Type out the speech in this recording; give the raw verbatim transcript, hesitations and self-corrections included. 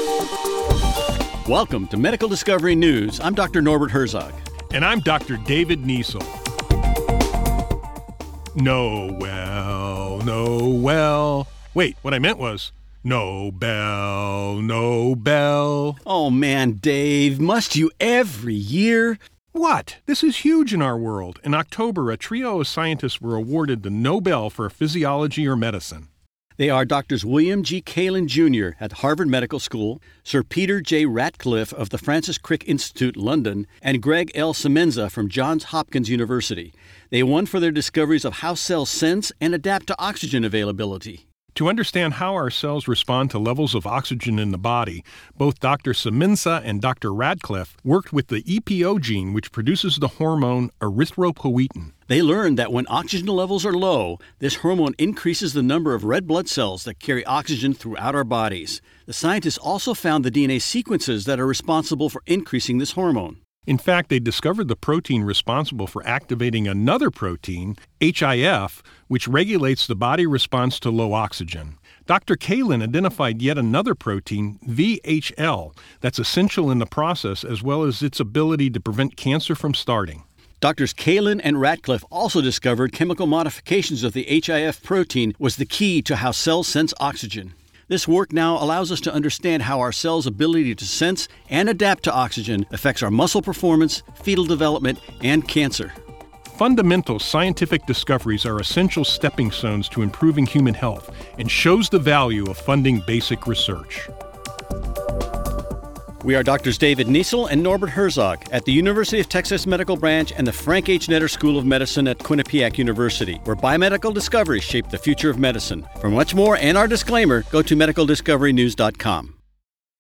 Welcome to Medical Discovery News. I'm Doctor Norbert Herzog. And I'm Doctor David Niesel. No, well, no, well. Wait, what I meant was, no bell, no bell. Oh man, Dave, must you every year? What? This is huge in our world. In October, a trio of scientists were awarded the Nobel for physiology or medicine. They are Doctors William G. Kaelin, Junior at Harvard Medical School, Sir Peter J. Ratcliffe of the Francis Crick Institute, London, and Greg L. Semenza from Johns Hopkins University. They won for their discoveries of how cells sense and adapt to oxygen availability. To understand how our cells respond to levels of oxygen in the body, both Doctor Semenza and Doctor Ratcliffe worked with the E P O gene, which produces the hormone erythropoietin. They learned that when oxygen levels are low, this hormone increases the number of red blood cells that carry oxygen throughout our bodies. The scientists also found the D N A sequences that are responsible for increasing this hormone. In fact, they discovered the protein responsible for activating another protein, H I F, which regulates the body response to low oxygen. Doctor Kaelin identified yet another protein, V H L, that's essential in the process as well as its ability to prevent cancer from starting. Doctors Kaelin and Ratcliffe also discovered chemical modifications of the H I F protein was the key to how cells sense oxygen. This work now allows us to understand how our cells' ability to sense and adapt to oxygen affects our muscle performance, fetal development, and cancer. Fundamental scientific discoveries are essential stepping stones to improving human health and shows the value of funding basic research. We are Doctors David Niesel and Norbert Herzog at the University of Texas Medical Branch and the Frank H. Netter School of Medicine at Quinnipiac University, where biomedical discoveries shape the future of medicine. For much more and our disclaimer, go to medical discovery news dot com.